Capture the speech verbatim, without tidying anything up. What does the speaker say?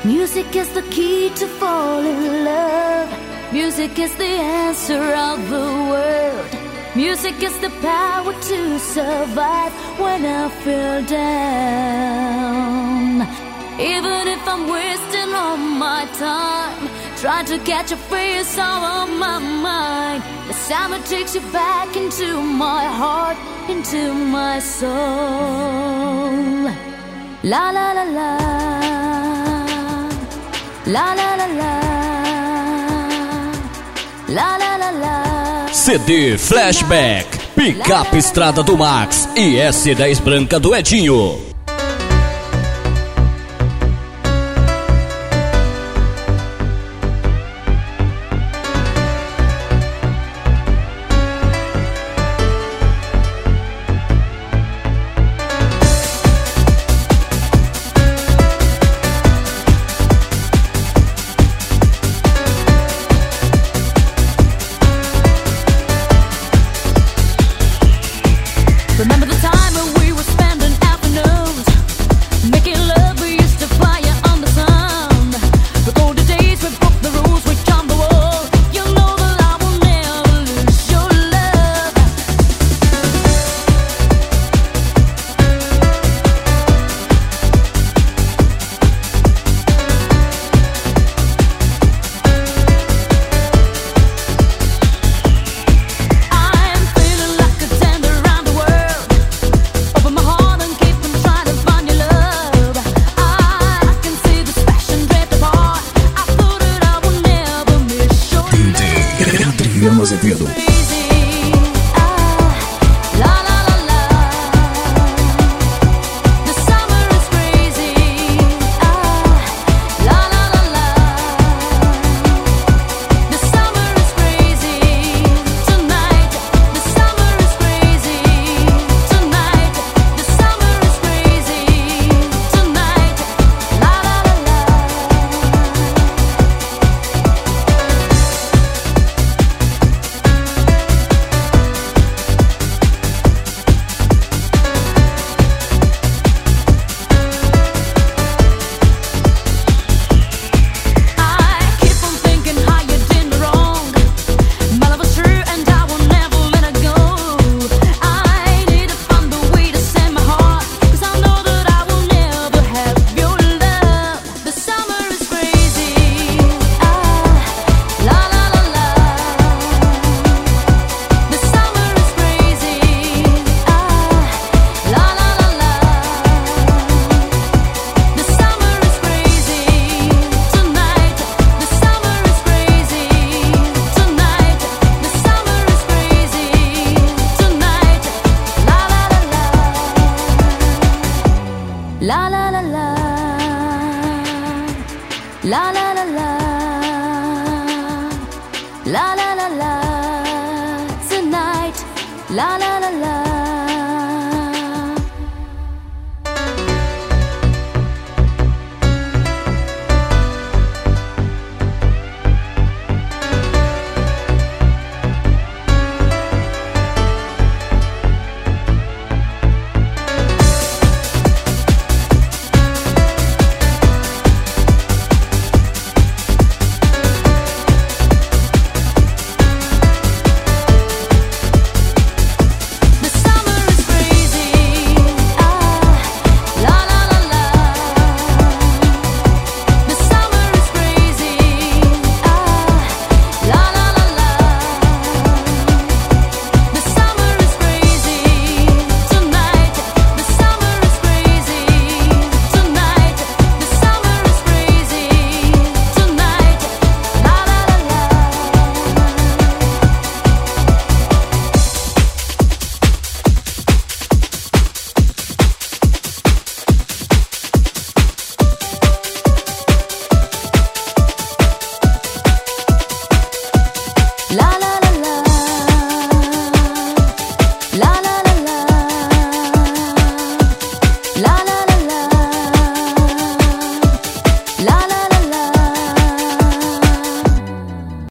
Music is the key to fall in love. Music is the answer of the world. Music is the power to survive when I feel down. Even if I'm wasting all my time trying to catch a face all on my mind, the summer takes you back into my heart, into my soul. La la la la, la la la la, la la la la. C D Flashback, Picape Estrada do Max e S dez Branca do Edinho. Remember the time when we were spending afternoons making love, we used to fire on the sun. The golden days, we broke the rules, we jumped the wall. You know that I will never lose your love. I am feeling like a tender around the world. Open my heart and keep on trying to find your love. I, I can see this passion drift apart. I thought that I would never miss your D J Adriano Azevedo. crazy. Ah, la la la la. The summer is crazy. Ah, la la la la. The summer is crazy tonight. The summer is crazy tonight. The summer is crazy tonight. La la la la. I keep on thinking how you did me wrong. My love was true and I will never let it go. I need to find a way to send my heart, 'cause I know that I will never have your love. The summer is crazy. Ah, la la la la. The summer is crazy. Ah, la la la la. The summer is crazy tonight. The summer is crazy tonight. The summer is crazy tonight. La la la la. La la la la. La la la la. La la la la. Tonight. La la